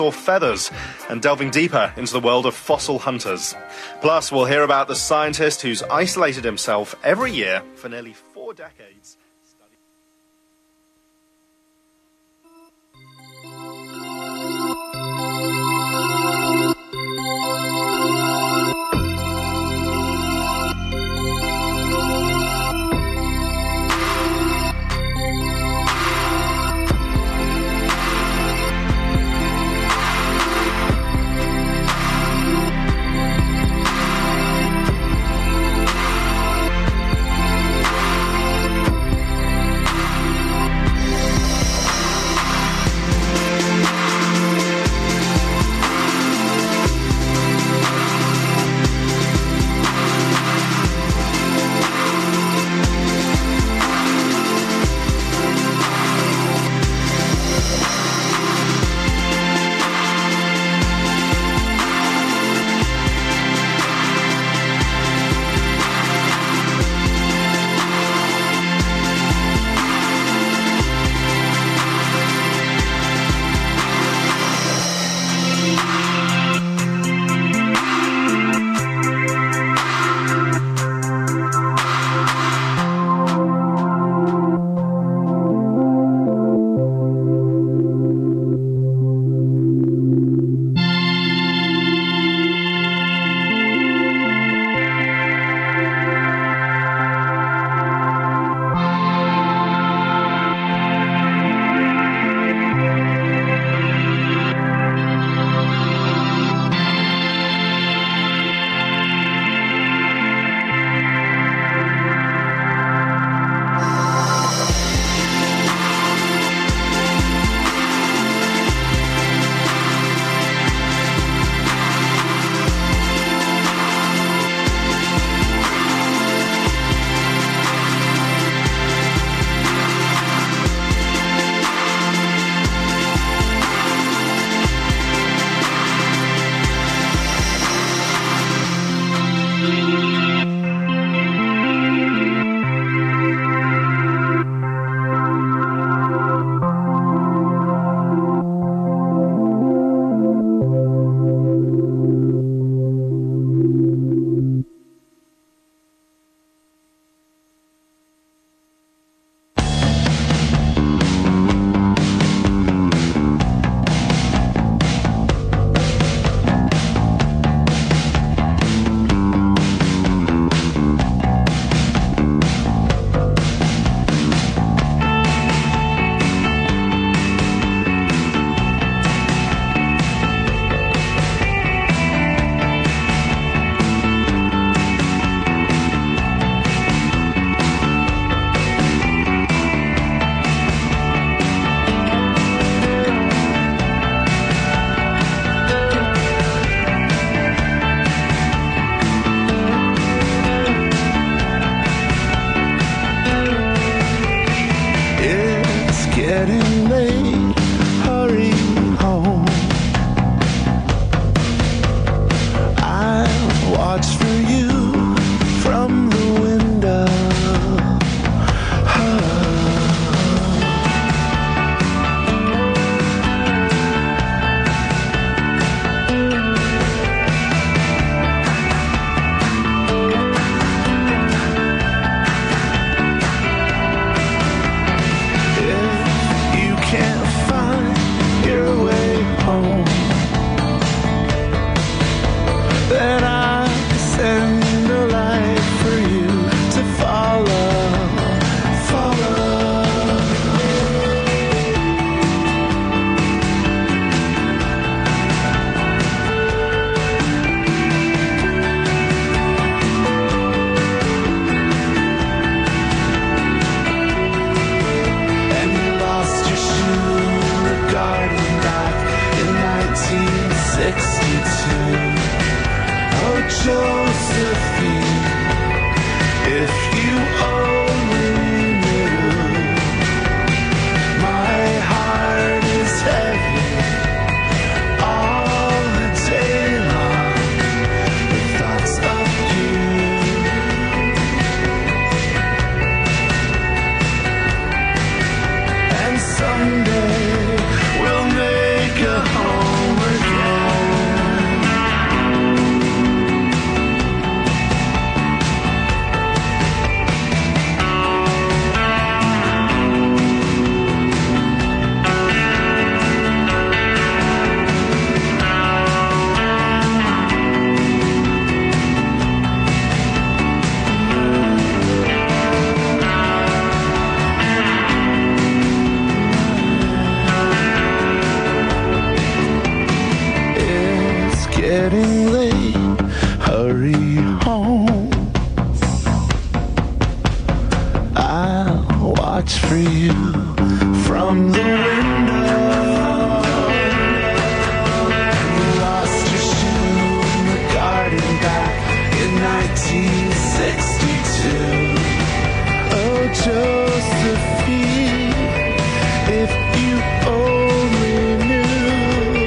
or feathers, and delving deeper into the world of fossil hunters. Plus, we'll hear about the scientist who's isolated himself every year for nearly 4 decades. getting late. Hurry home. I'll watch for you from the window. You lost your shoe in the garden back in 1962. Oh, Josephine, if you only knew,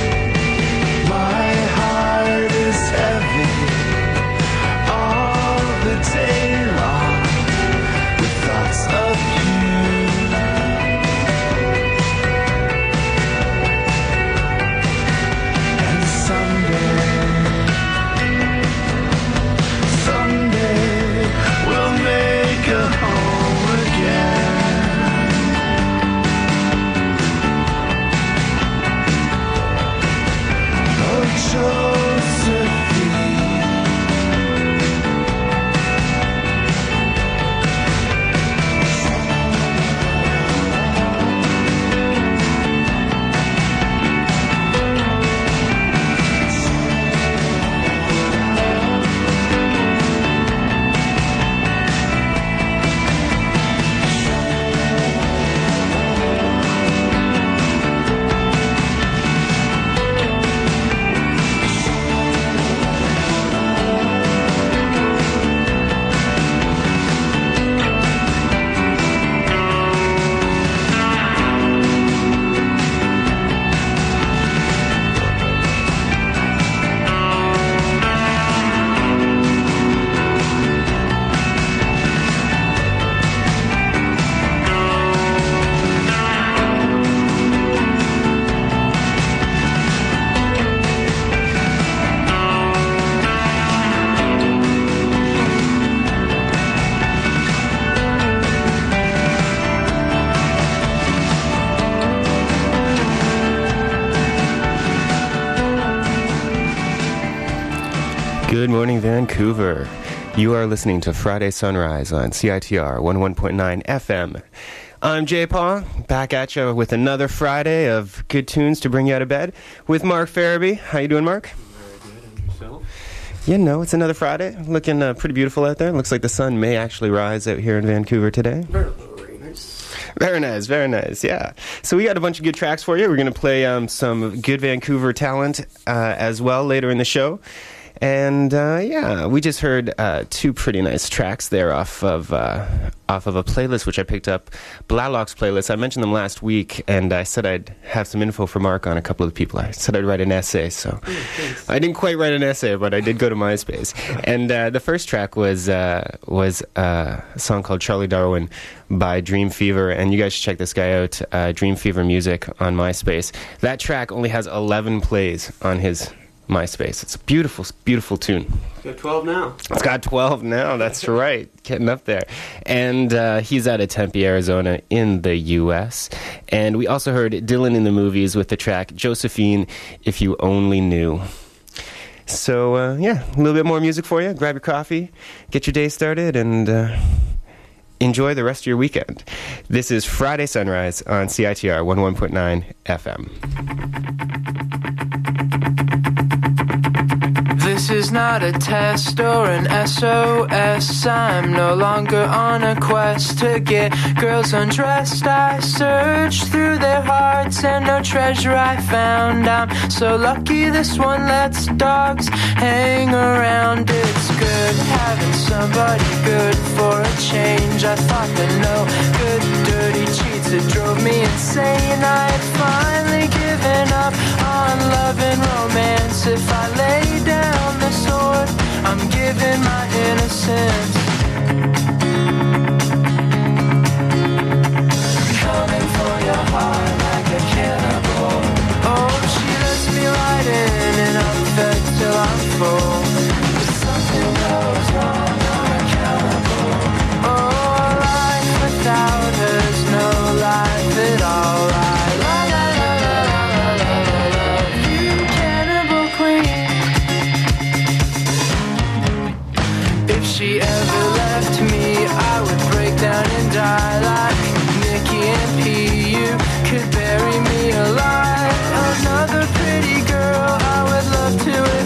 my heart is heavy all the day long with thoughts of you. And someday we'll make a home again. Oh, Josephine. Good morning, Vancouver. You are listening to Friday Sunrise on CITR 101.9 FM. I'm Jay Paw, back at you with another Friday of good tunes to bring you out of bed with Mark Farabee. How you doing, Mark? Very good. And yourself? Yeah, no, it's another Friday. Looking pretty beautiful out there. Looks like the sun may actually rise out here in Vancouver today. Very nice. Very nice, very nice, yeah. So we got a bunch of good tracks for you. We're going to play some good Vancouver talent as well later in the show. And yeah, we just heard two pretty nice tracks there off of a playlist which I picked up, Blalock's playlist. I mentioned them last week, and I said I'd have some info for Mark on a couple of the people. I said I'd write an essay, so I didn't quite write an essay, but I did go to MySpace. And the first track was a song called Charlie Darwin by Dream Fever, and you guys should check this guy out, Dream Fever Music on MySpace. That track only has 11 plays on his MySpace. It's a beautiful, beautiful tune. It's got 12 now. It's got 12 now, that's right. Getting up there. And he's out of Tempe, Arizona in the U.S. And we also heard Dylan in the Movies with the track Josephine, If You Only Knew. So, yeah, a little bit more music for you. Grab your coffee, get your day started, and enjoy the rest of your weekend. This is Friday Sunrise on CITR 101.9 FM. This is not a test or an SOS. I'm no longer on a quest to get girls undressed. I searched through their hearts and no treasure I found. I'm so lucky this one lets dogs hang around. It's good having somebody good for a change. I thought that no good dirty cheats, it drove me insane. I had finally given up on love and romance. If I lay down the sword, I'm giving my innocence. Coming for your heart like a cannibal. Oh, she lets me right in and I'm fed till I'm full. If something goes wrong, I'm accountable. Oh, life without her's no life at all. She ever left me, I would break down and die like Nikki and P. You could bury me alive. Another pretty girl I would love to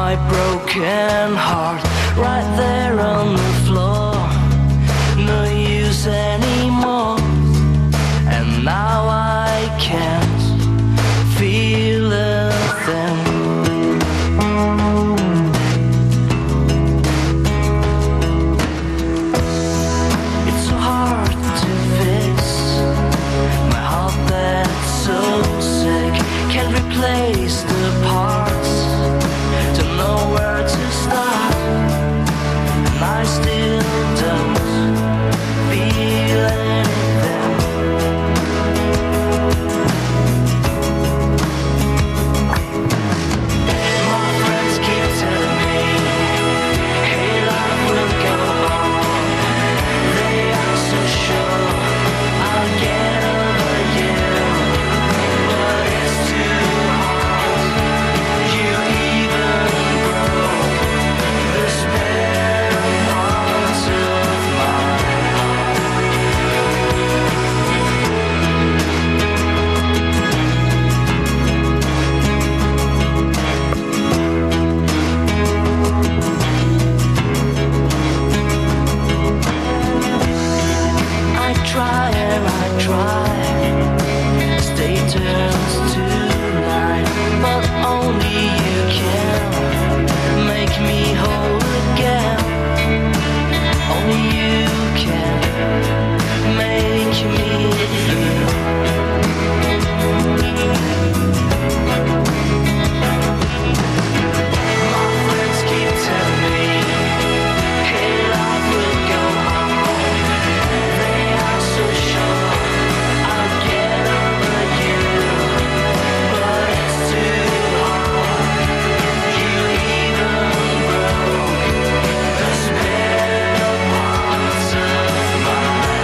my broken heart right there on the floor. No use anymore, and now I can't feel a thing. It's so hard to fix my heart that's so sick. Can't replace the parts, don't know where to start, and I still don't feel anything. My friends keep telling me, hey, life will go on. They are so sure I'll get over you, but it's too hard. You even broke the spare parts of my I try and I try, stay tuned tonight, but only you can make me whole again. Only you can make me feel. My friends keep telling me, hey, life will go on. They are so sure I'll get over you, but it's too hard. You even broke the spare parts of my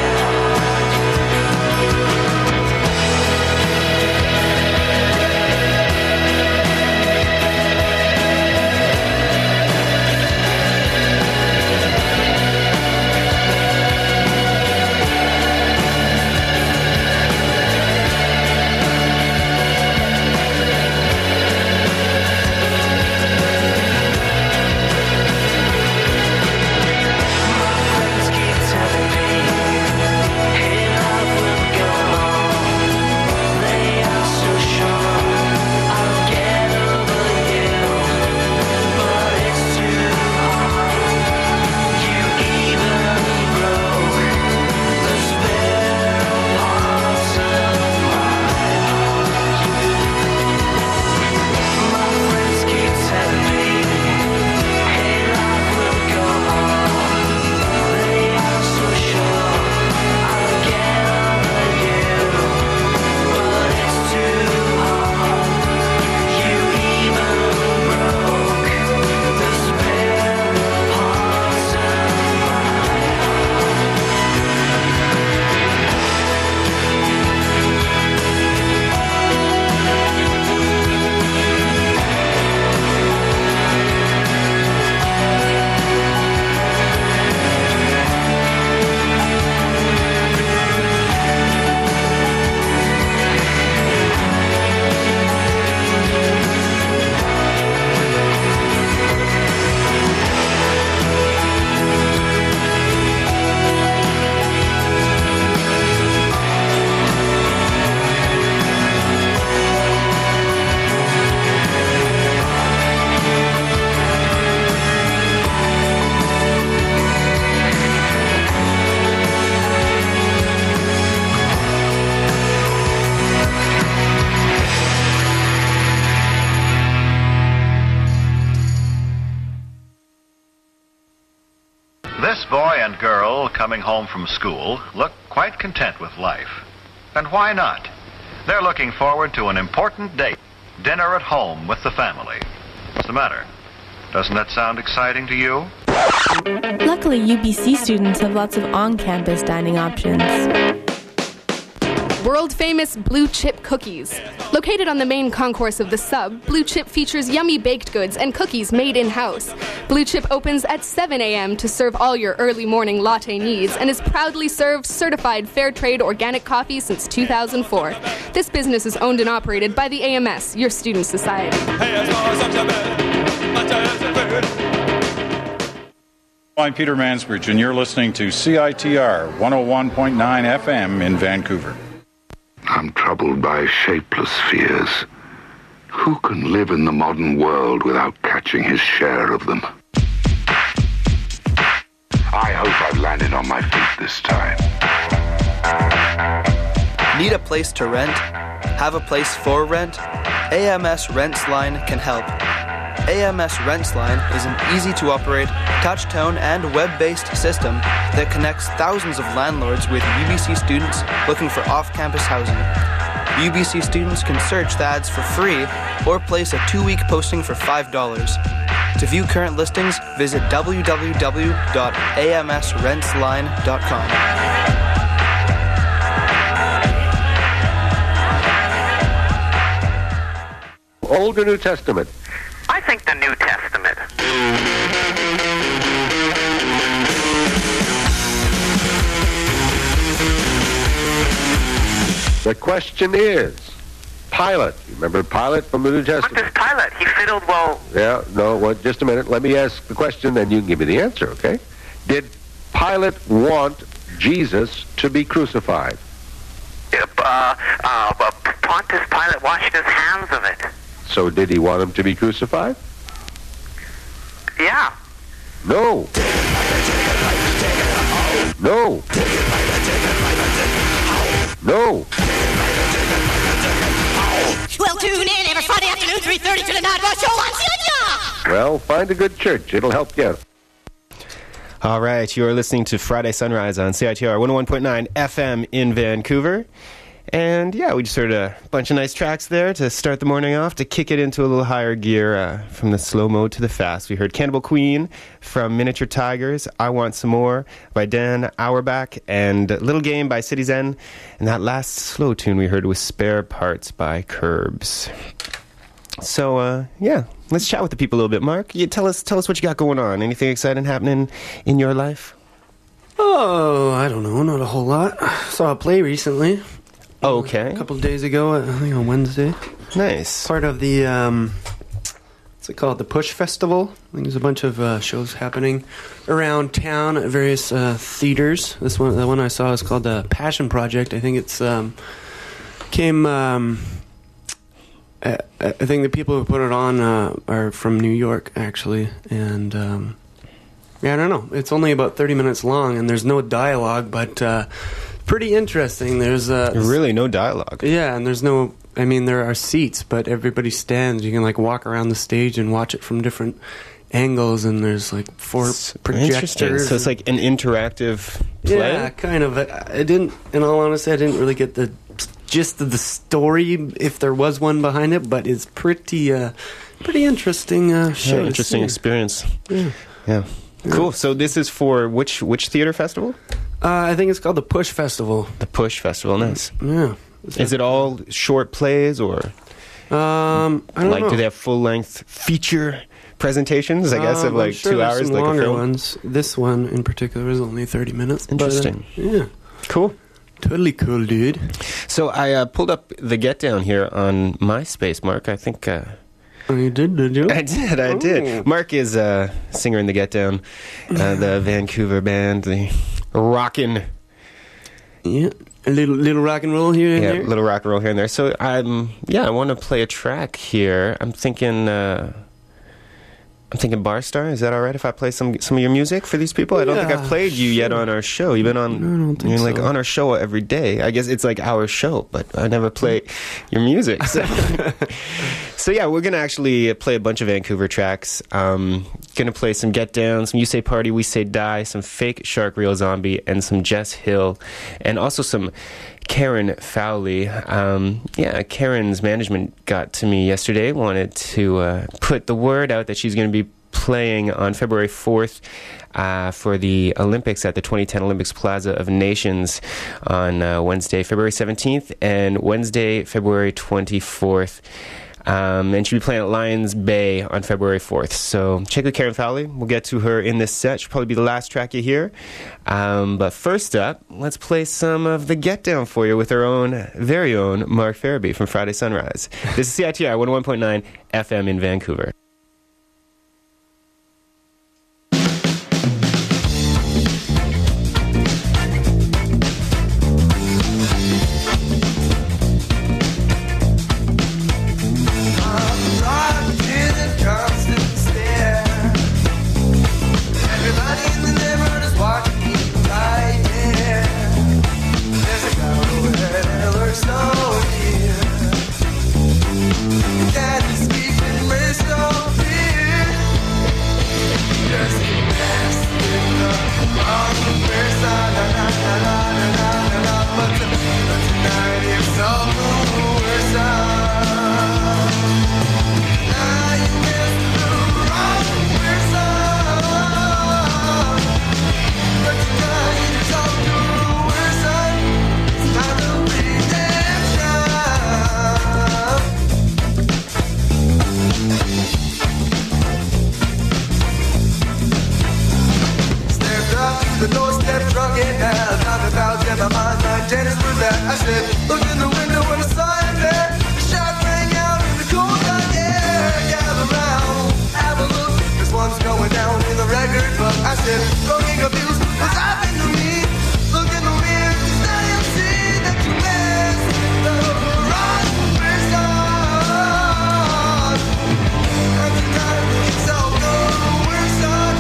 friends keep telling me, hey, life will go on. They are so sure I'll get over you, but it's too hard. You even broke the spare parts of my heart. My friends keep telling me, hey, life will go on. They are so sure I'll get over you, but it's too hard. You even broke the spare parts of my This boy and girl coming home from school look quite content with life. And why not? They're looking forward to an important date, dinner at home with the family. What's the matter? Doesn't that sound exciting to you? Luckily, UBC students have lots of on-campus dining options. World-famous Blue Chip cookies. Located on the main concourse of the Sub, Blue Chip features yummy baked goods and cookies made in-house. Blue Chip opens at 7 a.m. to serve all your early morning latte needs and is proudly served certified fair trade organic coffee since 2004. This business is owned and operated by the AMS, your student society. Hey, I'm Peter Mansbridge, and you're listening to CITR 101.9 FM in Vancouver. I'm troubled by shapeless fears. Who can live in the modern world without catching his share of them? I hope I've landed on my feet this time. Need a place to rent? Have a place for rent? AMS Rents Line can help. AMS Rents Line is an easy-to-operate, touch-tone, and web-based system that connects thousands of landlords with UBC students looking for off-campus housing. UBC students can search the ads for free or place a 2-week posting for $5. To view current listings, visit www.amsrentsline.com. Old or New Testament? I think the New Testament. The question is, Pilate. You remember Pilate from the New Testament? What does Pilate? He fiddled well. Yeah, no, well, just a minute. Let me ask the question, then you can give me the answer, okay? Did Pilate want Jesus to be crucified? Pontius Pilate washed his hands of it. So did he want him to be crucified? Yeah. No. No. No. Well, tune in every Friday afternoon, 3:30 to the Night Rush Show on CITR. Well, find a good church. It'll help you out. All right, you are listening to Friday Sunrise on CITR 101.9 FM in Vancouver. And yeah, we just heard a bunch of nice tracks there to start the morning off, to kick it into a little higher gear from the slow mode to the fast. We heard Cannibal Queen from Miniature Tigers, I Want Some More by Dan Auerbach, and Little Game by City Zen. And that last slow tune we heard was Spare Parts by Curbs. So, yeah, let's chat with the people a little bit. Mark, you tell us what you got going on. Anything exciting happening in your life? Oh, I don't know, not a whole lot. Saw a play recently. Okay. A couple of days ago, I think on Wednesday. Nice. Part of the, what's it called? The Push Festival. I think there's a bunch of shows happening around town at various theaters. The one I saw is called the Passion Project. I think it's came. I think the people who put it on are from New York, actually, and yeah, I don't know. It's only about 30 minutes long, and there's no dialogue, but. Pretty interesting. There's really no dialogue. Yeah, and there's no. I mean, there are seats, but everybody stands. You can like walk around the stage and watch it from different angles, and there's like 4 projectors. So it's like an interactive play. Yeah, kind of. I didn't. In all honesty, I didn't really get the gist of the story, if there was one behind it. But it's pretty interesting show. Yeah, interesting experience. Yeah. Cool. So this is for which theater festival? I think it's called the Push Festival. The Push Festival, nice. Yeah. Is it all short plays or? I don't know. Do they have full-length feature presentations? I guess of like sure 2 hours, some like longer a film. Ones. This one in particular is only 30 minutes. Interesting. But, yeah. Cool. Totally cool, dude. So I pulled up the Get Down here on MySpace, Mark. I think. Oh, you did you? I did. Mark is a singer in the Get Down, the Vancouver band, the rockin'. Yeah, a little rock and roll here and there. Yeah, little rock and roll here and there. So I want to play a track here. I'm thinking Barstar. Is that all right if I play some of your music for these people? I don't think I've played you yet on our show. You've been on, like on our show every day. I guess it's like our show, but I never play your music. So yeah, we're gonna actually play a bunch of Vancouver tracks. Gonna play some Get Down, some You Say Party, We Say Die, some Fake Shark Real Zombie, and some Jess Hill, and also some Karen Fowley. Karen's management got to me yesterday, wanted to put the word out that she's going to be playing on February 4th for the Olympics at the 2010 Olympics Plaza of Nations on Wednesday, February 17th, and Wednesday, February 24th. And she'll be playing at Lions Bay on February 4th. So check with Karen Fowley. We'll get to her in this set. She'll probably be the last track you hear. But first up, let's play some of the Get Down for you with our very own Mark Farabee from Friday Sunrise. This is CITR 101.9 FM in Vancouver. said, don't get confused, what's happened to me? Look in the mirror, now you see that you missed the wrong person. And tonight it's all the worst son.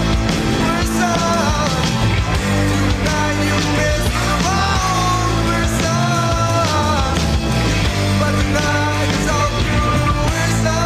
Tonight you missed the wrong person. But tonight it's all the worst son.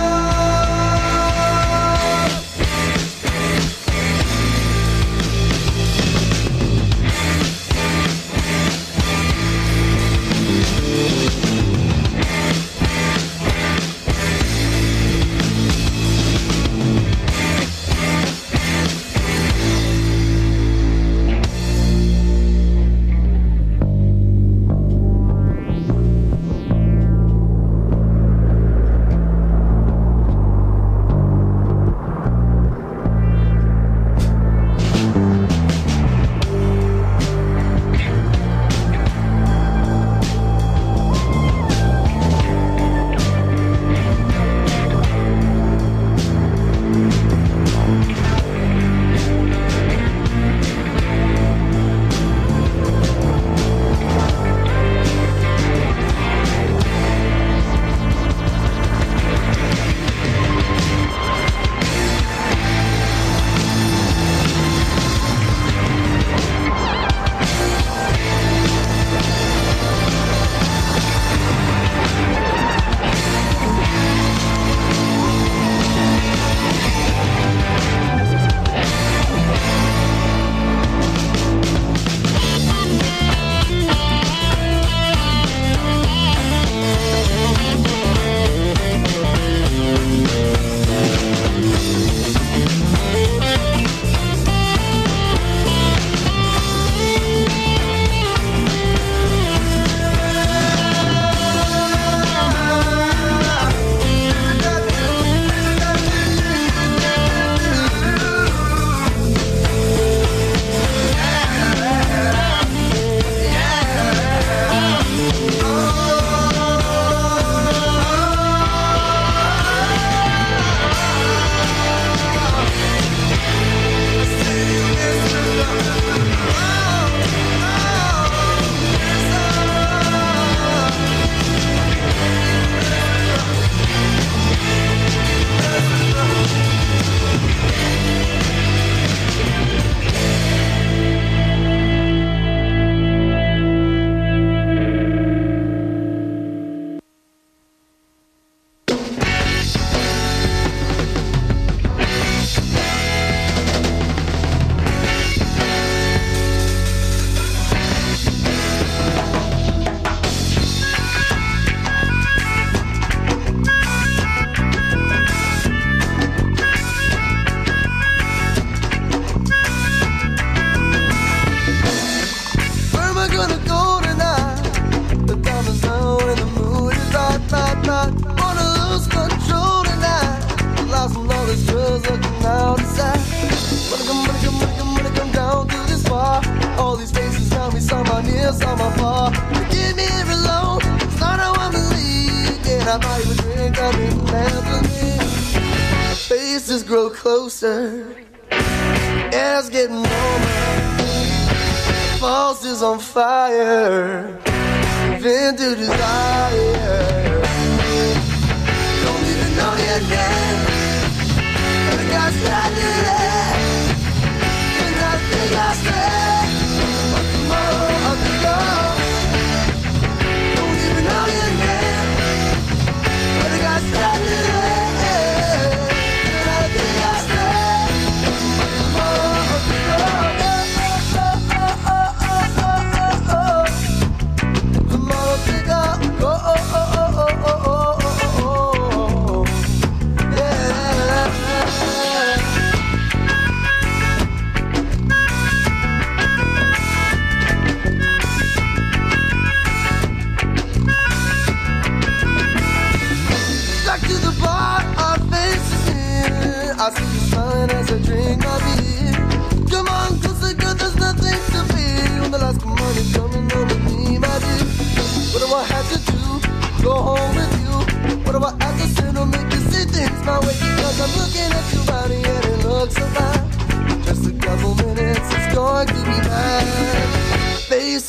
Faces grow closer, air's getting warmer, falls is on fire, into desire. Don't even know your name, and I got started there, and I think I said, but tomorrow I'll be gone. Don't even know your name, but I got started there. I see you smiling as I drink my beer. Come on, closer, girl, there's nothing to fear. When the last money coming home with me, my dear. What do I have to do? Go home with you. What do I have to say to make you see things my way? Because I'm looking at your body and it looks so fine. Just a couple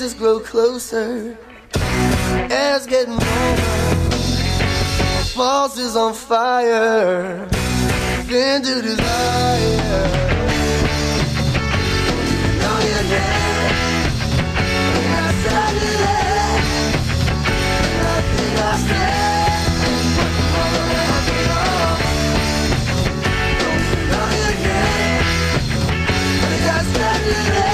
faces grow closer. Air's getting warmer. Pulse is on fire. Into desire. Know you're dead. I said it. Nothing I said. Know you're dead. I said it.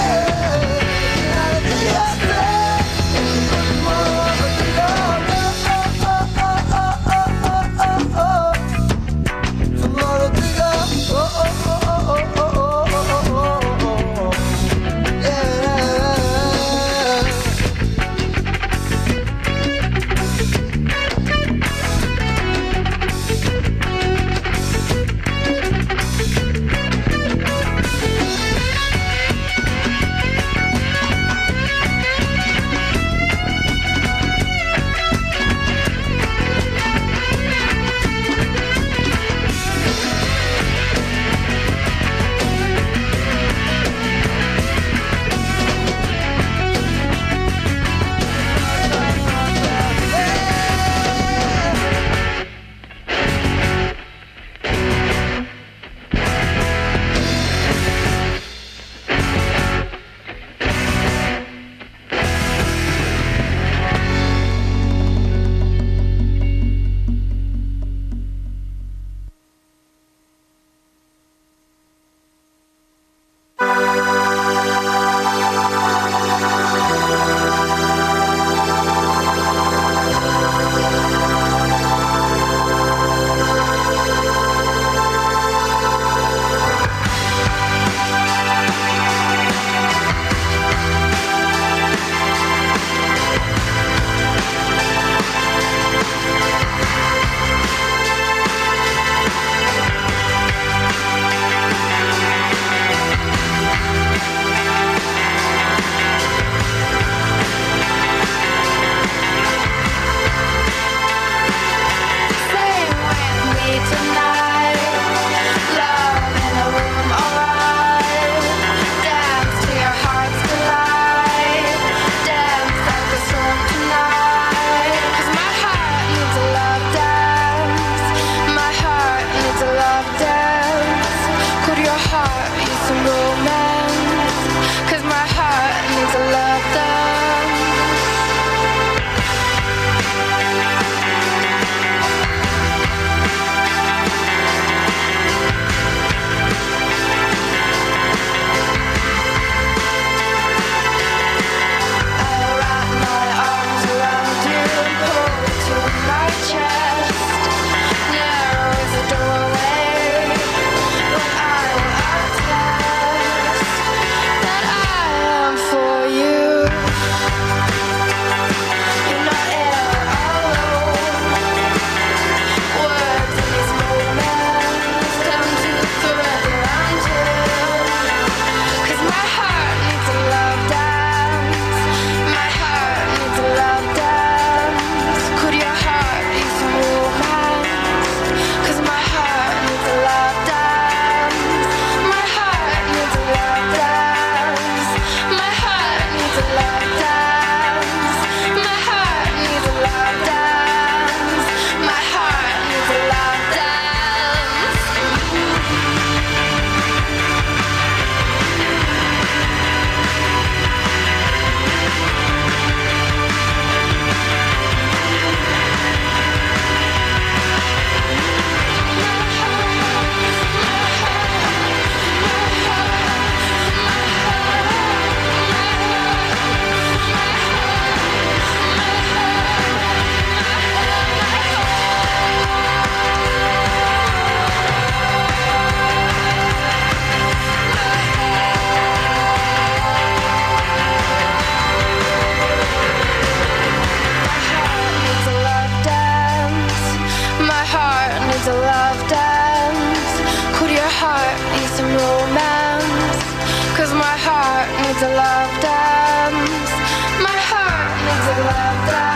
needs a love dance. My heart needs a love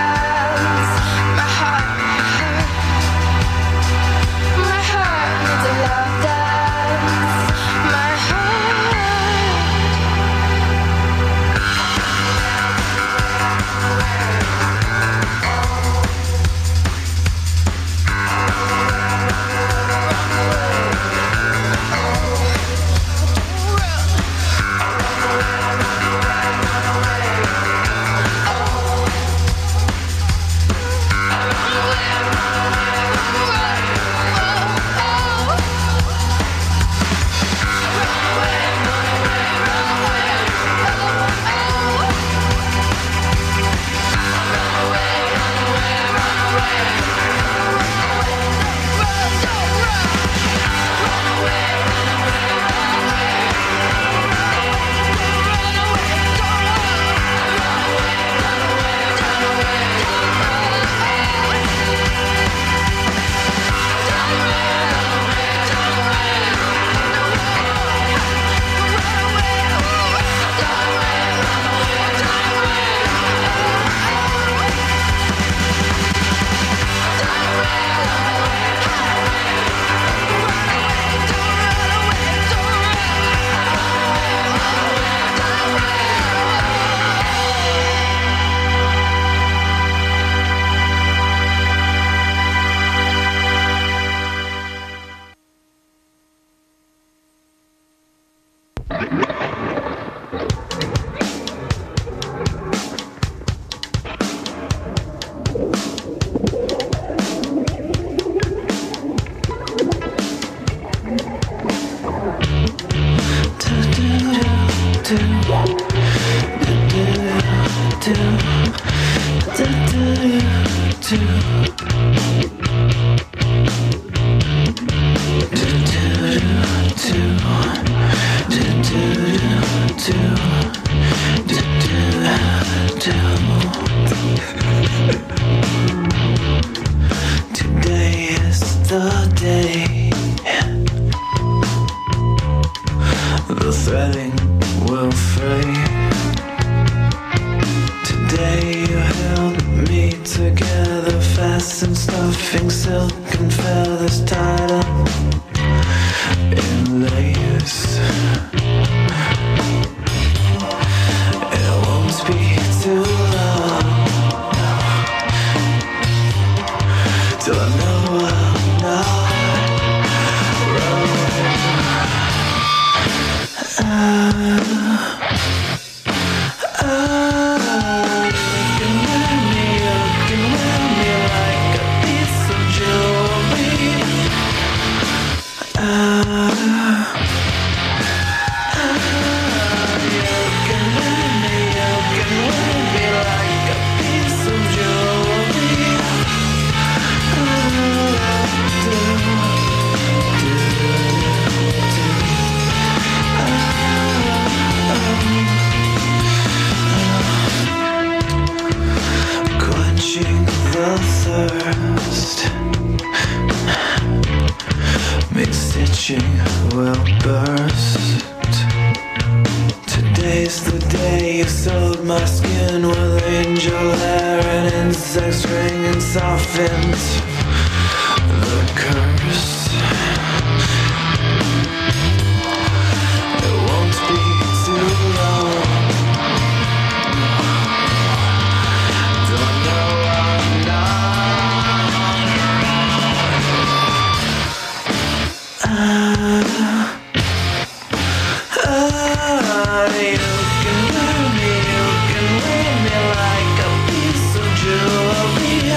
dance. My heart needs a love dance. My heart. Today is the day. The threading will fray. Today you held me together fast and stuffing silk and feathers tied up in lace. It won't be too long till I know I'm not will burst. Today's the day you sewed my skin with angel hair and insect string and softened the curse. It won't be too long. Don't know I'm not around. You can wear me like a piece of jewelry.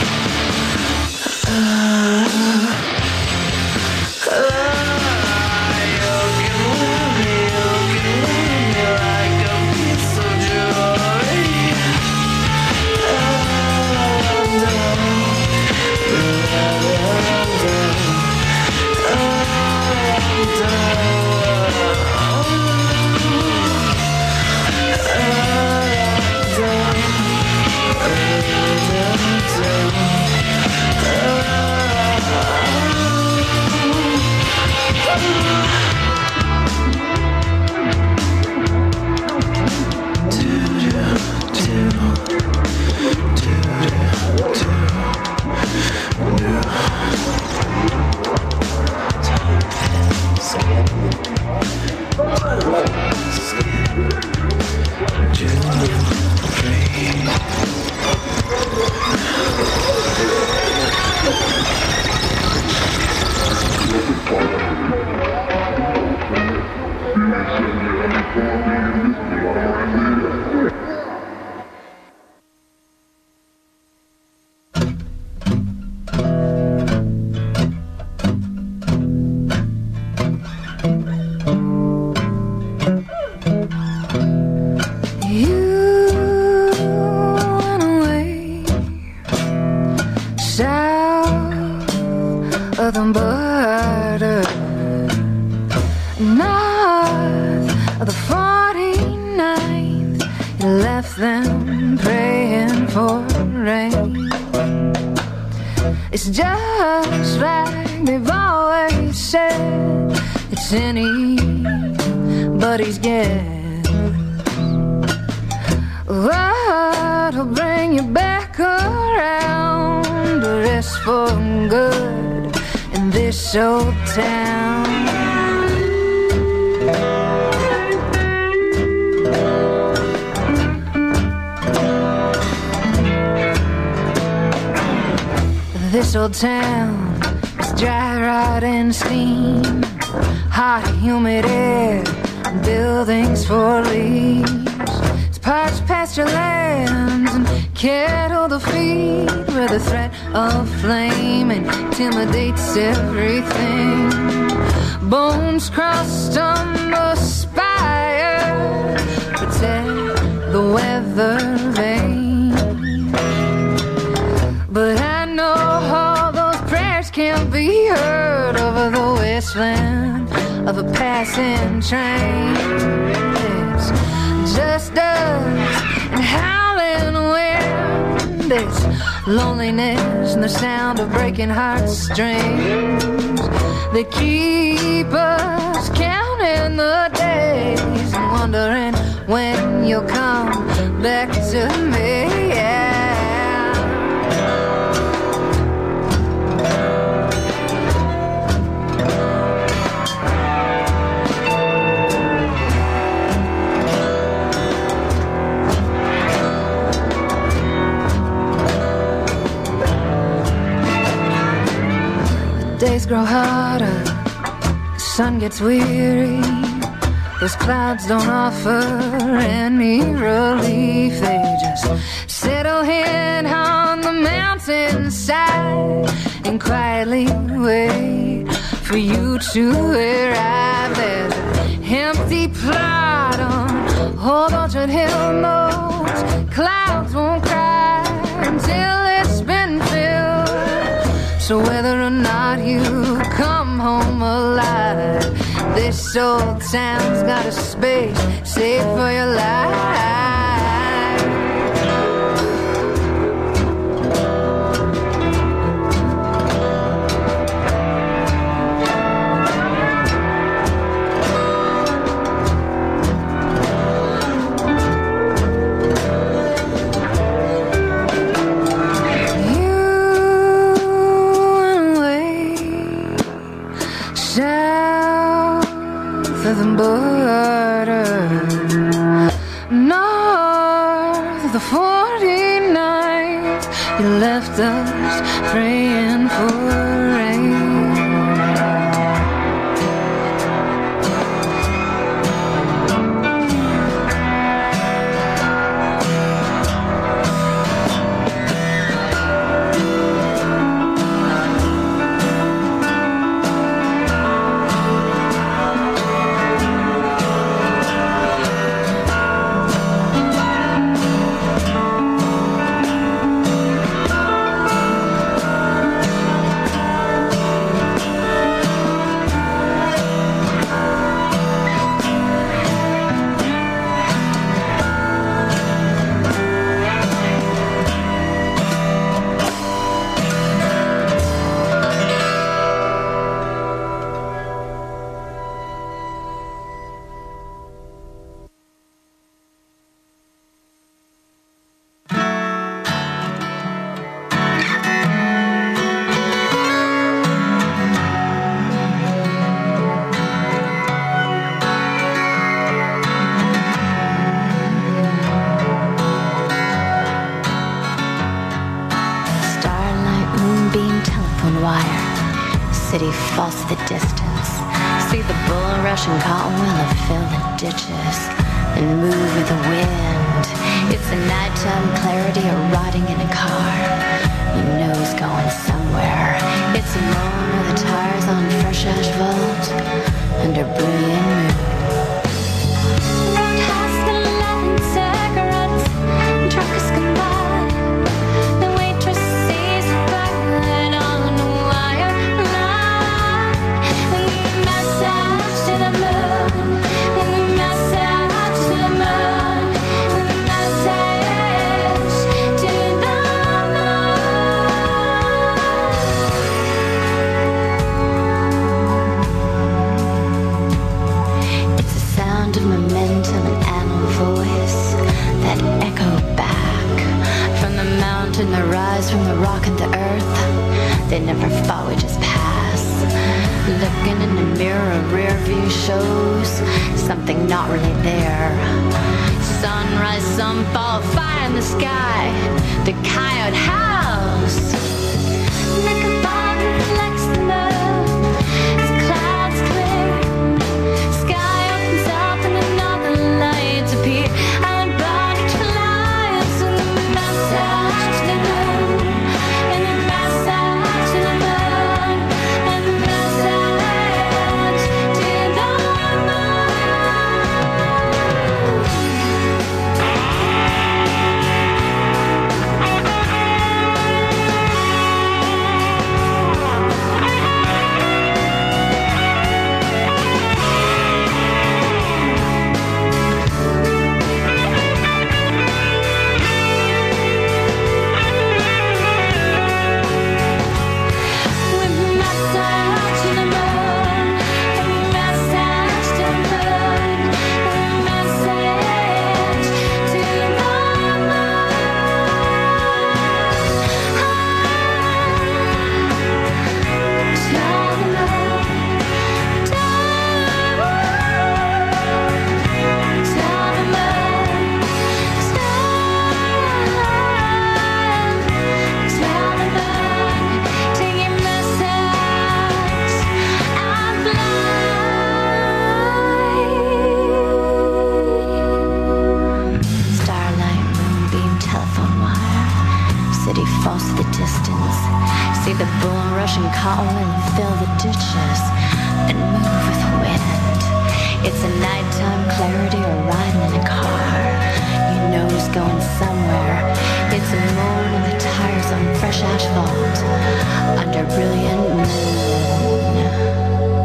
It's just like they've always said. It's anybody's guess. What'll bring you back around to rest for good in this old town? This old town is dry rot and steam, hot humid air, buildings for leaves. It's parched pasture lands and cattle to feed, where the threat of flame intimidates everything. Bones crossed on the spire, protect the weather vane. But I know all those prayers can't be heard over the wasteland of a passing train. It's just us and howling wind. It's loneliness and the sound of breaking heartstrings that keep us counting the days and wondering when you'll come back to me. Days grow harder, the sun gets weary. Those clouds don't offer any relief. They just settle in on the mountainside and quietly wait for you to arrive. There's an empty plot on Old Orchard Hill. Those clouds won't cry until it's been filled. So whether or not you come home alive, this old town's got a space safe for your life. The border, north of the 49th, you left us praying for rain. City falls to the distance. See the bulrush and cottonwillow fill the ditches and move with the wind. It's a nighttime clarity of riding in a car. You know it's going somewhere. It's a moan of the tires on fresh asphalt under brilliant moon. Roadhouse and lighting cigarettes, truckers come by. The waitress sees the violet on the wire line. And the message to the moon, and the message to the moon, and the message to the moon. It's the sound of momentum and animal voice that echo back from the mountain, the rise from the rock and the earth. They never fall, we just pass. Looking in the mirror, rear view shows something not really there. Sunrise, sunfall, fire in the sky. The coyote house. Knickerbocker reflects the moon as clouds clear. Sky opens up and another light appears. And body collides and the message to the moon, and the message to the moon, and the message to the moon. plow and fill the ditches and move with the wind. It's a nighttime clarity or riding in a car. You know he's going somewhere. It's a moon and the tires on fresh asphalt under brilliant moon.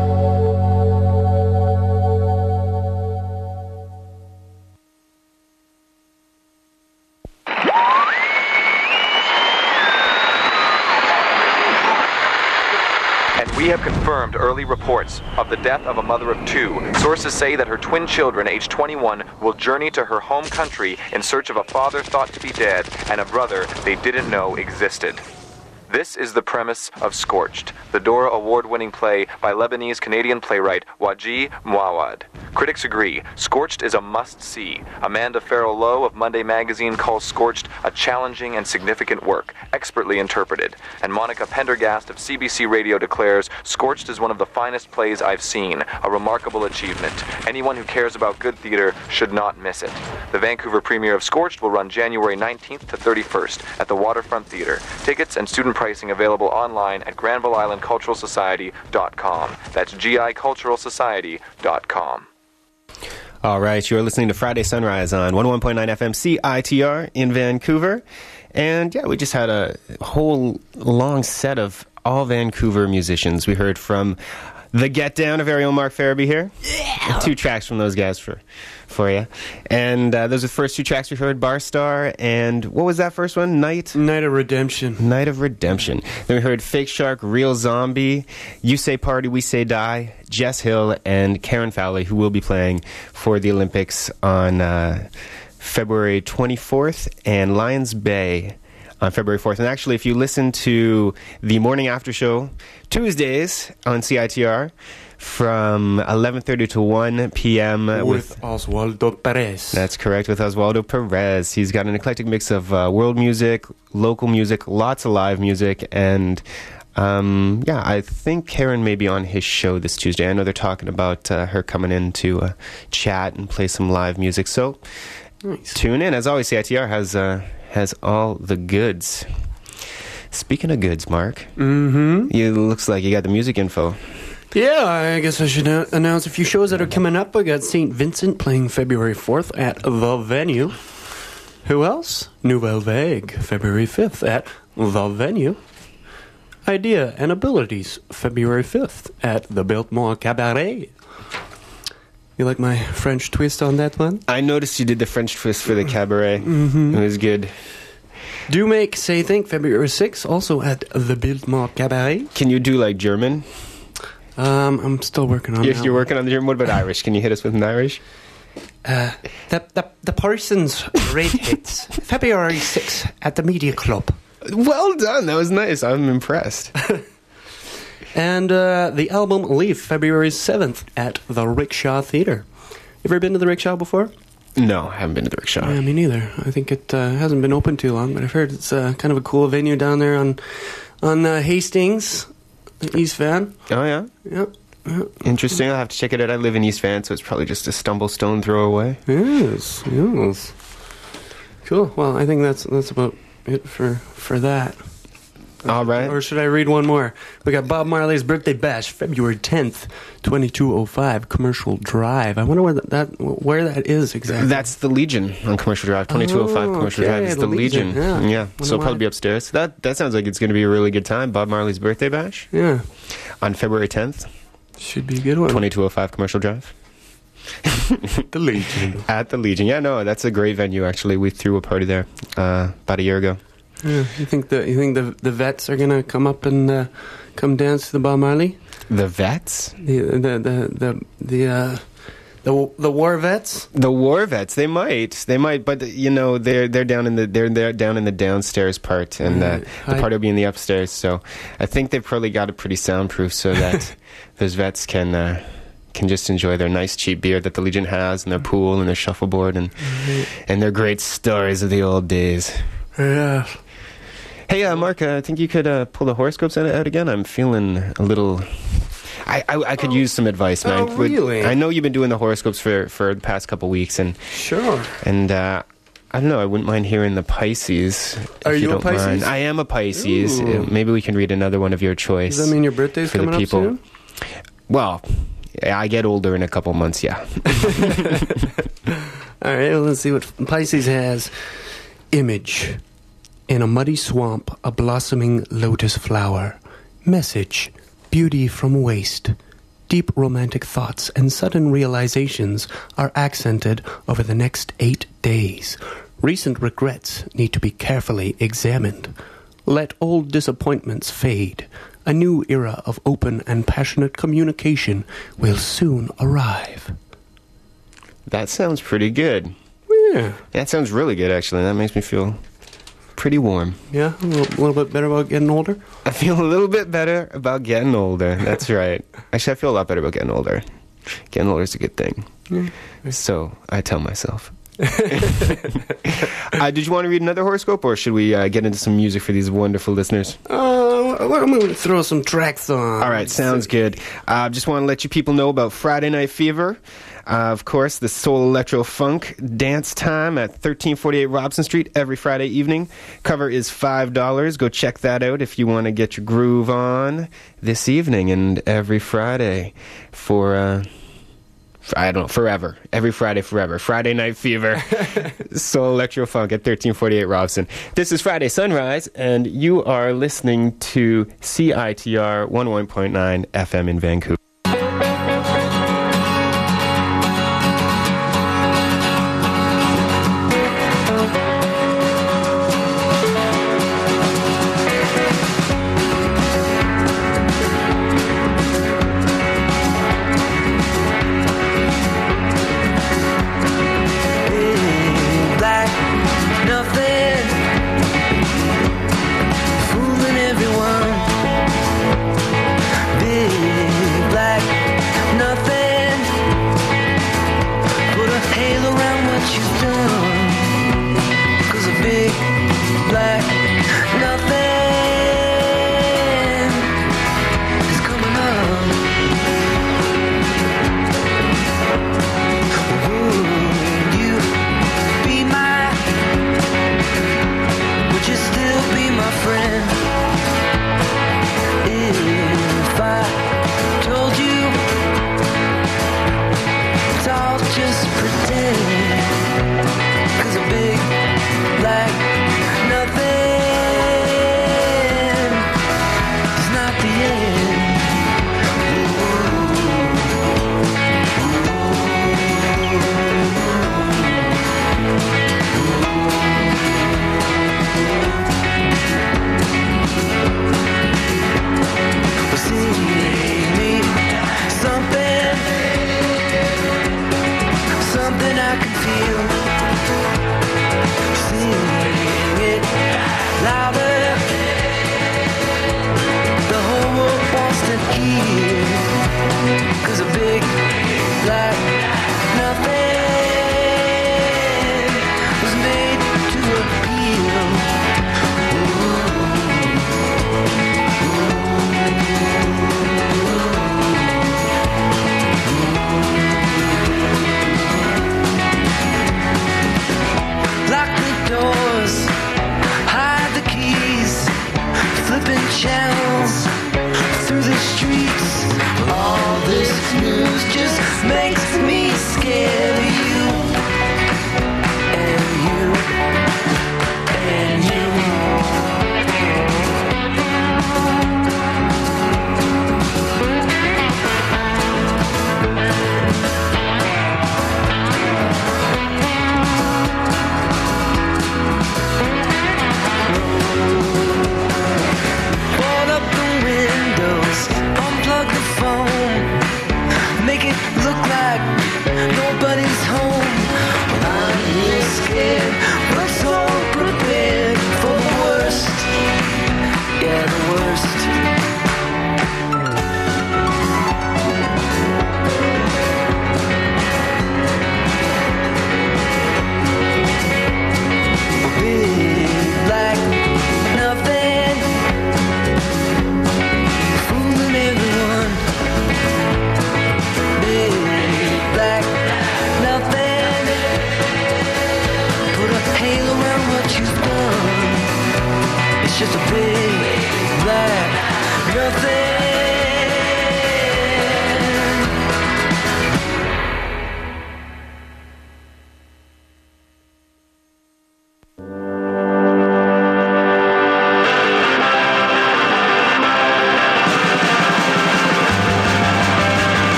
We have confirmed early reports of the death of a mother of two. Sources say that her twin children, aged 21, will journey to her home country in search of a father thought to be dead and a brother they didn't know existed. This is the premise of Scorched, the Dora Award-winning play by Lebanese-Canadian playwright Waji Mouawad. Critics agree, Scorched is a must-see. Amanda Farrell-Lowe of Monday Magazine calls Scorched a challenging and significant work, expertly interpreted. And Monica Pendergast of CBC Radio declares, Scorched is one of the finest plays I've seen, a remarkable achievement. Anyone who cares about good theater should not miss it. The Vancouver premiere of Scorched will run January 19th to 31st at the Waterfront Theatre. Tickets and student pricing available online at GranvilleIslandCulturalSociety.com. That's GICulturalSociety.com. All right, you're listening to Friday Sunrise on 101.9 FM CITR in Vancouver. And yeah, we just had a whole long set of all Vancouver musicians. We heard from The Get Down of Ariel Mark Farabee here. Yeah. 2 tracks from those guys for you. And those are the first 2 tracks we heard, Bar Star, and what was that first one? Night of Redemption. Night of Redemption. Then we heard Fake Shark, Real Zombie, You Say Party, We Say Die, Jess Hill, and Karen Fowley, who will be playing for the Olympics on February 24th, and Lions Bay on February 4th. And actually, if you listen to the morning after show Tuesdays on CITR from 11:30 to 1 p.m. with Oswaldo Perez. That's correct, with Oswaldo Perez. He's got an eclectic mix of world music, local music, lots of live music, and I think Karen may be on his show this Tuesday. I know they're talking about her coming in to chat and play some live music. So nice. Tune in. As always, CITR has all the goods. Speaking of goods, Mark, it looks like you got the music info. Yeah, I guess I should announce a few shows that are coming up. We got St. Vincent playing February 4th at The Venue. Who else? Nouvelle Vague, February 5th at The Venue. Idea and Abilities, February 5th at the Biltmore Cabaret. You like my French twist on that one? I noticed you did the French twist for the cabaret. It was good. Do Make Say Think, February 6th, also at the Biltmore Cabaret. Can you do like German? I'm still working on that. You're working on the German. What about Irish? Can you hit us with an Irish? The Parsons Great Hits, February 6th at the Media Club. Well done. That was nice. I'm impressed. And the album Leaf, February 7th at the Rickshaw Theatre. You ever been to the Rickshaw before? No, I haven't been to the Rickshaw. Yeah, me neither. I think it hasn't been open too long, but I've heard it's kind of a cool venue down there on Hastings, East Van. Oh, yeah? Yeah. Interesting. I'll have to check it out. I live in East Van, so it's probably just a stone throw away. Yes. Cool. Well, I think that's about it for that. All right. Or should I read one more? We got Bob Marley's Birthday Bash, February 10th, 2205 Commercial Drive. I wonder where that is exactly. That's the Legion on Commercial Drive. 2205 Commercial Drive is the Legion. Yeah. So it'll probably be upstairs. That sounds like it's going to be a really good time. Bob Marley's Birthday Bash. Yeah. On February 10th. Should be a good one. 2205 Commercial Drive. The Legion. At the Legion. Yeah, no, that's a great venue, actually. We threw a party there about a year ago. Yeah, you think the vets are gonna come up and come dance to the Bob Marley? The vets? The war vets? The war vets. They might, but you know they're down in the downstairs part, and the party will be in the upstairs. So I think they've probably got it pretty soundproof so that those vets can just enjoy their nice cheap beer that the Legion has, and their pool and their shuffleboard and their great stories of the old days. Yeah. Hey, Mark, I think you could pull the horoscopes out again. I'm feeling a little... I could use some advice, man. Oh, really? I know you've been doing the horoscopes for the past couple weeks, and sure. And I don't know. I wouldn't mind hearing the Pisces. Are if you a don't Pisces? mind. I am a Pisces. Ooh. Maybe we can read another one of your choice. Does that mean your birthday's for the coming people. up soon? Well, yeah, I get older in a couple months, yeah. All right, well, let's see what Pisces has. Image. In a muddy swamp, a blossoming lotus flower. Message. Beauty from waste. Deep romantic thoughts and sudden realizations are accented over the next 8 days. Recent regrets need to be carefully examined. Let old disappointments fade. A new era of open and passionate communication will soon arrive. That sounds pretty good. Yeah. That sounds really good, actually. That makes me feel pretty warm. Yeah? A little bit better about getting older? I feel a little bit better about getting older. That's right. Actually, I feel a lot better about getting older. Getting older is a good thing. Yeah. So, I tell myself. Did you want to read another horoscope, or should we get into some music for these wonderful listeners? I'm going to throw some tracks on. All right, sounds good. Just want to let you people know about Friday Night Fever. Of course, the Soul Electro Funk Dance Time at 1348 Robson Street every Friday evening. Cover is $5. Go check that out if you want to get your groove on this evening and every Friday for... I don't know, forever. Every Friday, forever. Friday Night Fever. Soul Electro Funk at 1348 Robson. This is Friday Sunrise, and you are listening to CITR 101.9 FM in Vancouver. Unplug the phone.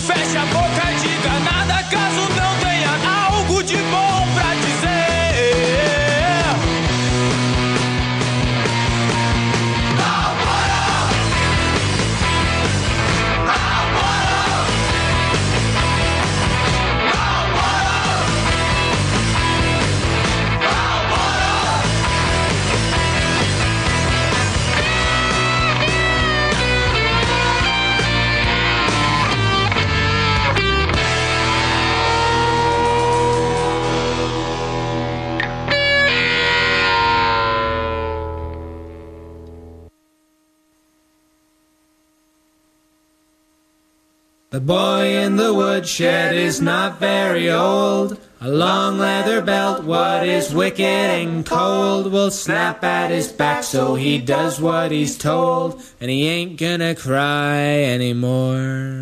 feche a boca e diga nada caso não tenha algo de bom pra dizer. The boy in the woodshed is not very old. A long leather belt, what is wicked and cold, will snap at his back so he does what he's told, and he ain't gonna cry anymore.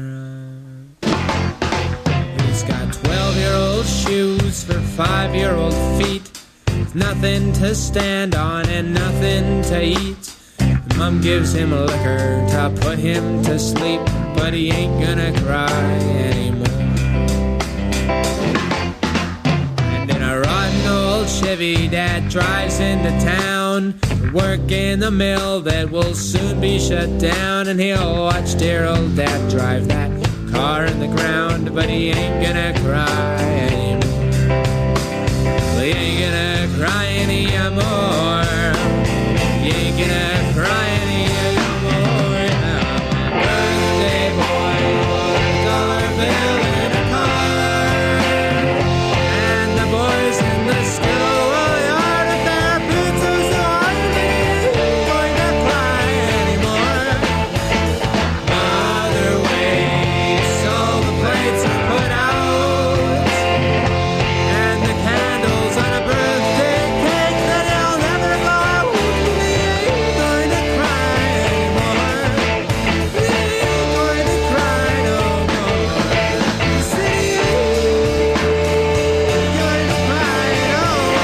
He's got 12-year-old shoes for 5-year-old feet, with nothing to stand on and nothing to eat. Mom gives him liquor to put him to sleep, but he ain't gonna cry anymore. And in a rotten old Chevy, Dad drives into town to work in the mill that will soon be shut down. And he'll watch dear old Dad drive that car in the ground, but he ain't gonna cry anymore. Well, he ain't gonna cry anymore. He ain't gonna cry anymore. Birthday boy, $1 bill in a car, and the boys in the schoolyard with their boots are so ugly, ain't going to cry anymore. Mother waits, all the plates are put out, and the candles on a birthday cake that he'll never blow out. He ain't going to cry anymore. He ain't going to cry no more. Say he ain't going to cry no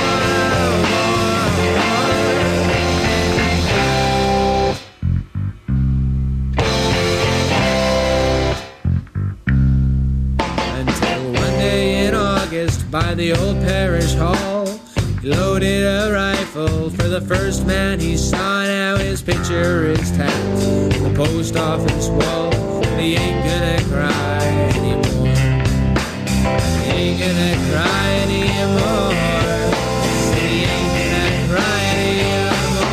Until one day in August, by the old parish hall, he loaded a rifle for the first man he saw. Now his picture is tacked to the post office wall, but he ain't gonna cry anymore. He ain't gonna cry anymore. He ain't gonna cry anymore.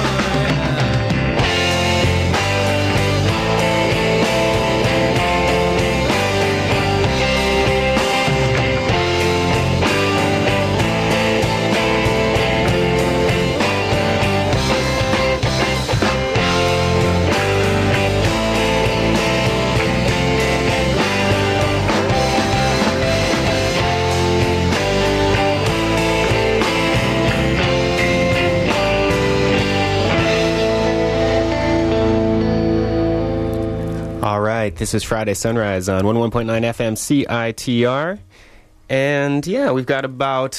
All right, this is Friday Sunrise on 101.9 FM CITR. And yeah, we've got about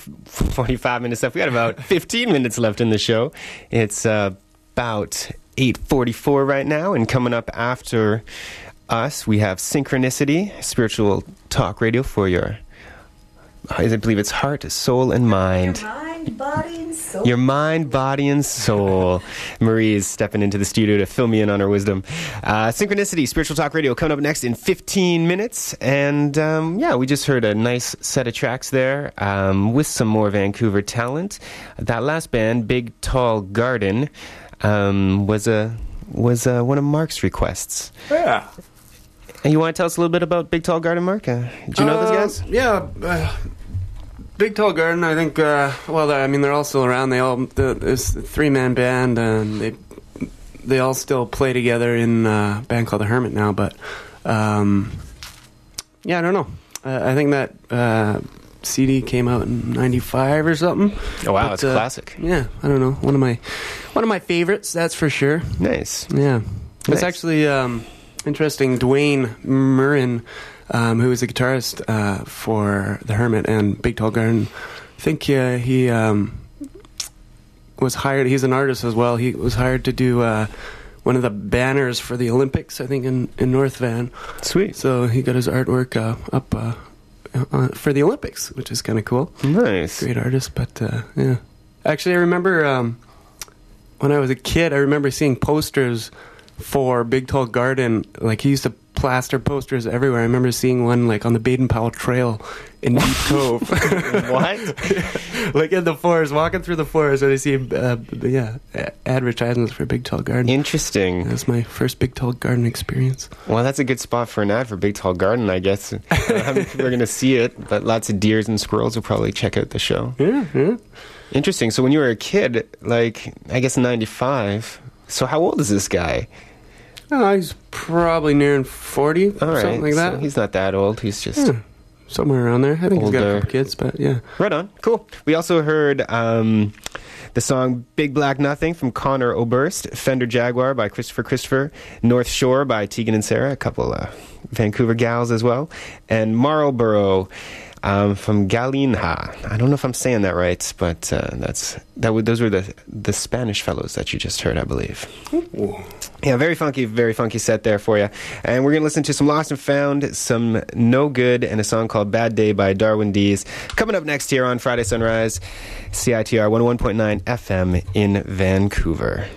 45 minutes left. We got about 15 minutes left in the show. It's about 8:44 right now, and coming up after us, we have Synchronicity, spiritual talk radio for your, I believe it's heart, soul, and mind. Mind, body, and soul. Your mind, body, and soul. Marie is stepping into the studio to fill me in on her wisdom. Synchronicity, spiritual talk radio, coming up next in 15 minutes. And yeah, we just heard a nice set of tracks there with some more Vancouver talent. That last band, Big Tall Garden, was one of Mark's requests. Yeah. And you want to tell us a little bit about Big Tall Garden, Mark? Do you know those guys? Yeah. Big Tall Garden, I think, well, I mean, they're all still around. It's a three-man band, and they all still play together in a band called The Hermit now, but, yeah, I don't know. I think that CD came out in 95 or something. Oh, wow, it's a classic. Yeah, I don't know. One of my favorites, that's for sure. Nice. Yeah. Nice. It's actually interesting. Dwayne Murrin, who was a guitarist for The Hermit and Big Tall Garden, I think he was hired. He's an artist as well. He was hired to do one one of the banners for the Olympics, I think, in North Van. Sweet. So he got his artwork up for the Olympics, which is kind of cool. Nice. Great artist, but yeah. Actually, I remember when I was a kid, I remember seeing posters for Big Tall Garden. Like, he used to plaster posters everywhere. I remember seeing one, like, on the Baden-Powell Trail in Deep Cove. What? Like, in the forest, walking through the forest, and I see, advertisements for Big Tall Garden. Interesting. That's my first Big Tall Garden experience. Well, that's a good spot for an ad for Big Tall Garden, I guess. I don't know how many people are going to see it, but lots of deers and squirrels will probably check out the show. Yeah. Interesting. So when you were a kid, like, I guess 95, so how old is this guy? Oh, he's probably nearing 40, something like that. So he's not that old. He's just somewhere around there. I think he's got a older. couple kids, but yeah. Right on. Cool. We also heard the song Big Black Nothing from Connor Oberst, Fender Jaguar by Christopher, North Shore by Tegan and Sarah, a couple Vancouver gals as well, and Marlboro from Galinha. I don't know if I'm saying that right, but those were the Spanish fellows that you just heard, I believe. Ooh. Yeah, very funky set there for you. And we're going to listen to some Lost and Found, some No Good, and a song called Bad Day by Darwin Dees. Coming up next here on Friday Sunrise, CITR 101.9 FM in Vancouver.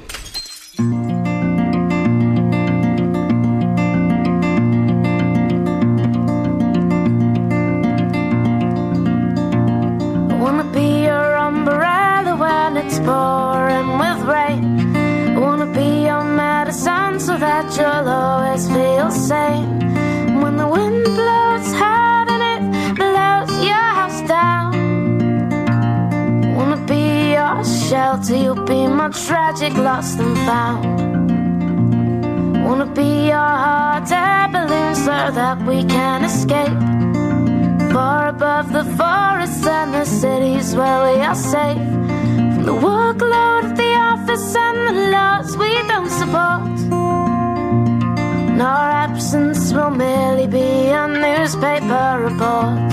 I wanna be your umbrella when it's pouring with rain. I wanna be your medicine so that you'll always feel sane. When the wind blows hard and it blows your house down, I wanna be your shelter, you'll be my tragic lost and found. I wanna be your hot air balloon so that we can escape far above the forests and the cities where we are safe from the workload of the office and the laws we don't support. And our absence will merely be a newspaper report.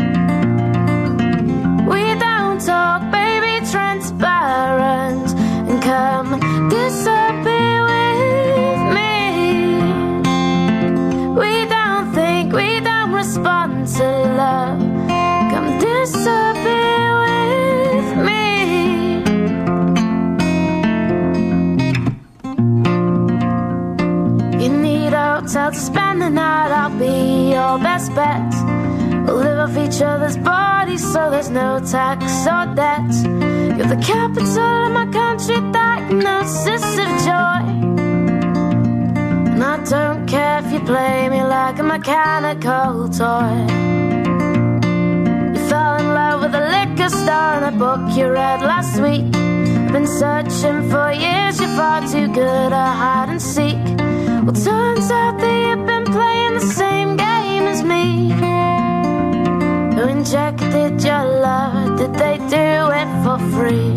We don't talk, baby, transparent, and come disappear with me. We don't think, we don't respond to love. Come disappear with me. You need a hotel to spend the night, I'll be your best bet. We'll live off each other's bodies so there's no tax or debt. You're the capital of my country, diagnosis of joy. And I don't care if you play me like a mechanical toy. You fell in love with a liquor store and a book you read last week. I've been searching for years, you're far too good at hide and seek. Well, turns out that you've been playing the same game as me. Who injected your love? Did they do it for free?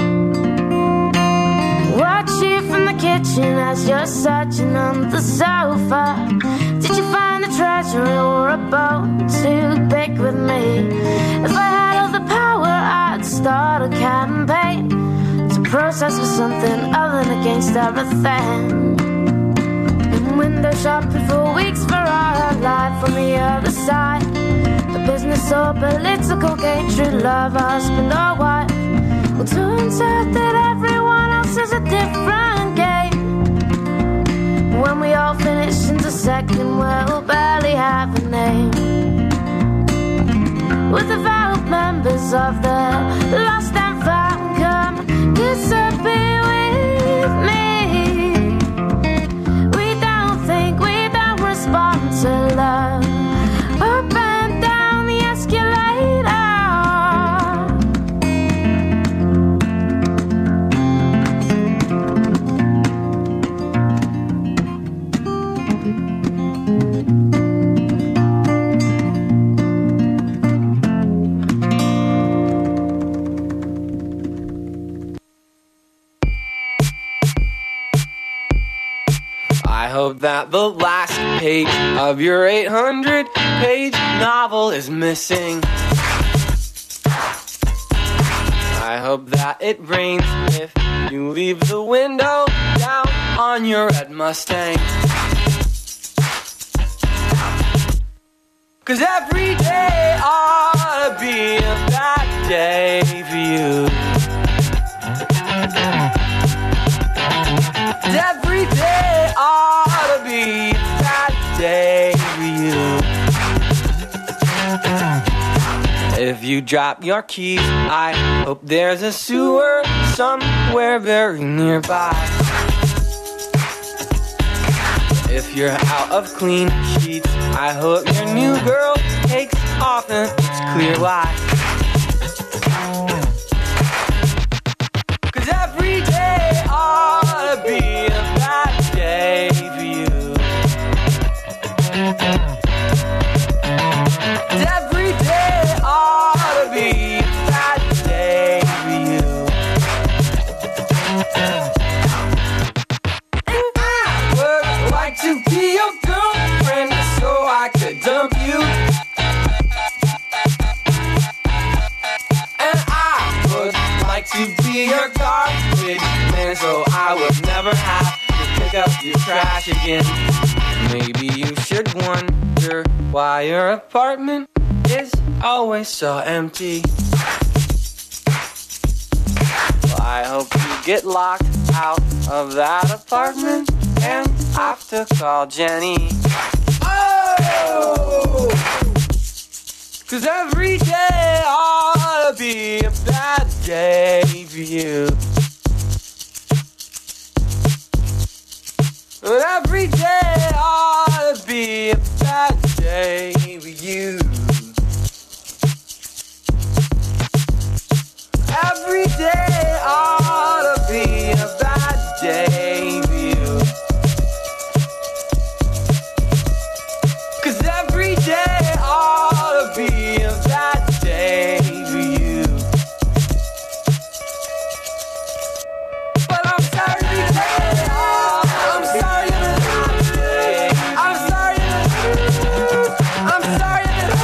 Watch you from the kitchen as you're searching on the sofa. Did you find the treasure or a boat to pick with me? If I had all the power, I'd start a campaign to protest for something other than against everything. Been window shopping for weeks for our life on the other side. A business or political gain, true love, husband or wife. Well, turns out that everyone else is a different game. When we all finish in the second, we'll barely have a name. With devout members of the lost and found, come disappear with me. We don't think, we don't respond to love. Up and down the escalator. I hope that the last page of your 800-page novel is missing. I hope that it rains if you leave the window down. on your red Mustang. 'Cause every day ought to be a bad day for you. 'Cause every day ought to be a bad day for you. If you drop your keys, I hope there's a sewer somewhere very nearby. If you're out of clean sheets, I hope your new girl takes off and it's clear why. 'Cause every day ought to be a bad day for you. 'Cause every day ought to be a bad day for you. Like to be your girlfriend so I could dump you. And I would like to be your garbage man so I would never have to pick up your trash again. Maybe you should wonder why your apartment is always so empty. Well, I hope you get locked out of that apartment and have to call Jenny. Oh! 'Cause every day ought to be a bad day for you. But every day ought to be a bad day for you. Every day ought to be a bad day for you. 'Cause every day ought to be a bad day for you. But I'm sorry to say, I'm sorry to say, I'm sorry to say, I'm sorry to say.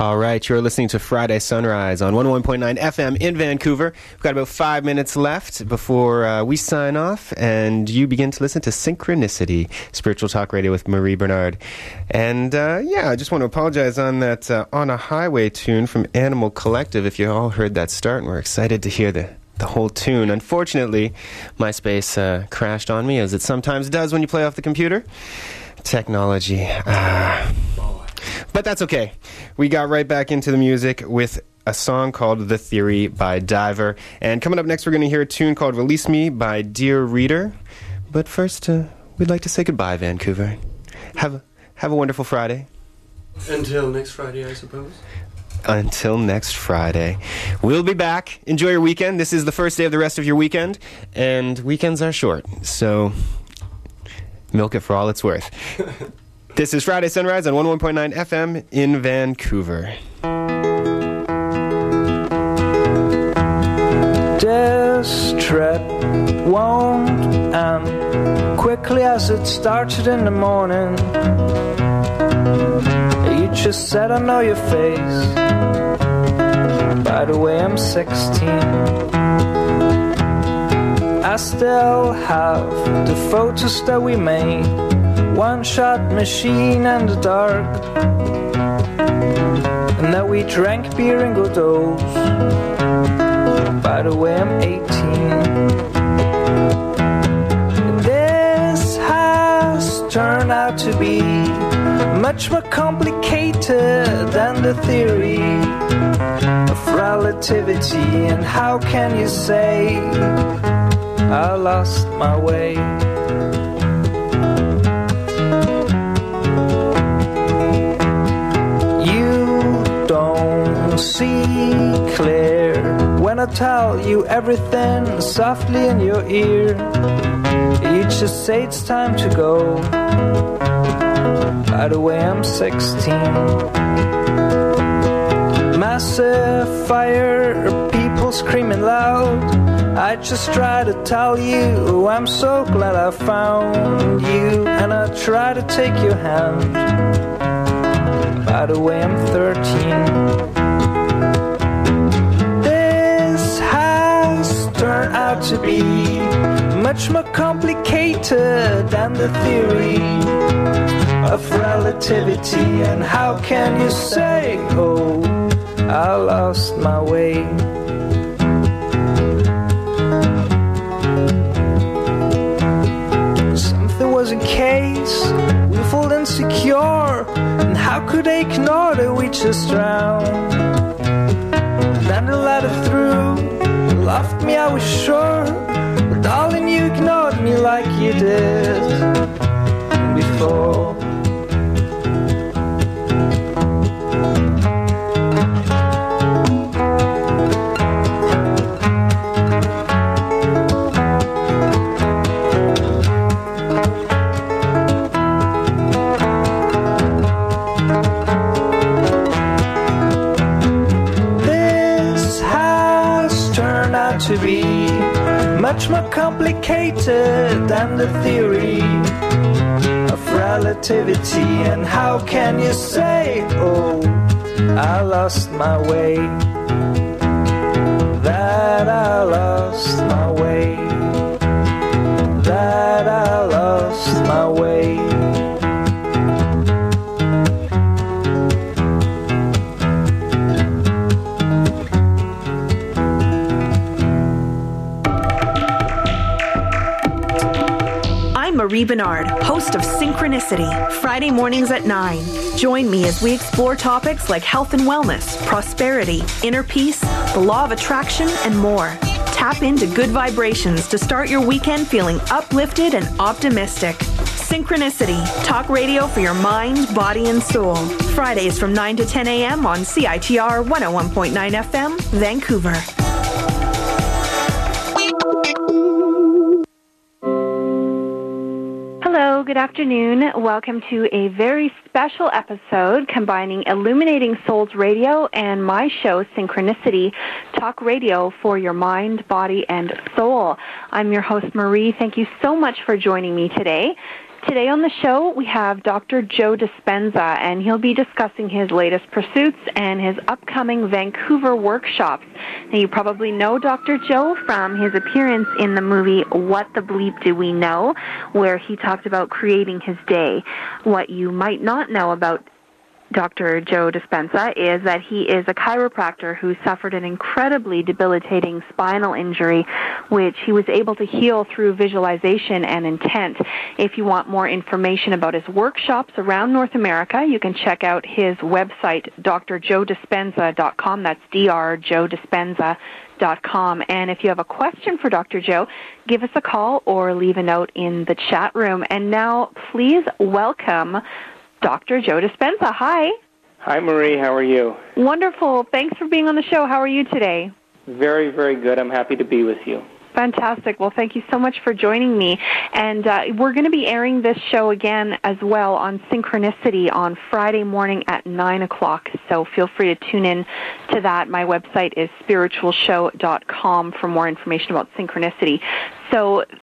All right, you're listening to Friday Sunrise on 101.9 FM in Vancouver. We've got about 5 minutes left before we sign off, and you begin to listen to Synchronicity, Spiritual Talk Radio with Marie Bernard. And I just want to apologize on that On a Highway tune from Animal Collective. If you all heard that start, and we're excited to hear the whole tune. Unfortunately, MySpace crashed on me, as it sometimes does when you play off the computer. Technology. But that's okay. We got right back into the music with a song called The Theory by Diver. And coming up next, we're going to hear a tune called Release Me by Dear Reader. But first, we'd like to say goodbye, Vancouver. Have a wonderful Friday. Until next Friday, I suppose. Until next Friday. We'll be back. Enjoy your weekend. This is the first day of the rest of your weekend. And weekends are short, so milk it for all it's worth. This is Friday Sunrise on 101.9 FM in Vancouver. This trip won't end quickly as it started in the morning. You just said I know your face. By the way, I'm 16. I still have the photos that we made. One-shot machine in the dark. And that we drank beer in Godot's. By the way, I'm 18. This has turned out to be much more complicated than the theory of relativity. And how can you say I lost my way? See clear when I tell you everything softly in your ear. You just say it's time to go. By the way, I'm 16. Massive fire, people screaming loud. I just try to tell you I'm so glad I found you. And I try to take your hand. By the way, I'm 13. Turn out to be much more complicated than the theory of relativity. And how can you say, oh, I lost my way? Something was in case, we felt insecure. And how could they ignore that we just drowned? And then they let it through. Loved me, I was sure, but darling, you ignored me like you did before. To be much more complicated than the theory of relativity. And how can you say, oh, I lost my way? That I lost my way. That I lost my way. Marie Bernard, host of Synchronicity, Friday mornings at 9. Join me as we explore topics like health and wellness, prosperity, inner peace, the law of attraction, and more. Tap into good vibrations to start your weekend feeling uplifted and optimistic. Synchronicity, talk radio for your mind, body, and soul. Fridays from 9 to 10 a.m. on CITR 101.9 FM, Vancouver. Hello, good afternoon. Welcome to a very special episode combining Illuminating Souls Radio and my show, Synchronicity, talk radio for your mind, body, and soul. I'm your host, Marie. Thank you so much for joining me today. Today on the show, we have Dr. Joe Dispenza, and he'll be discussing his latest pursuits and his upcoming Vancouver workshops. Now, you probably know Dr. Joe from his appearance in the movie What the Bleep Do We Know, where he talked about creating his day. What you might not know about Dr. Joe Dispenza is that he is a chiropractor who suffered an incredibly debilitating spinal injury, which he was able to heal through visualization and intent. If you want more information about his workshops around North America, you can check out his website, drjoedispenza.com. That's drjoedispenza.com. And if you have a question for Dr. Joe, give us a call or leave a note in the chat room. And now, please welcome Dr. Joe Dispenza. Hi. Hi, Marie. How are you? Wonderful. Thanks for being on the show. How are you today? Very, very good. I'm happy to be with you. Fantastic. Well, thank you so much for joining me. And we're going to be airing this show again as well on Synchronicity on Friday morning at 9 o'clock. So feel free to tune in to that. My website is spiritualshow.com for more information about Synchronicity. So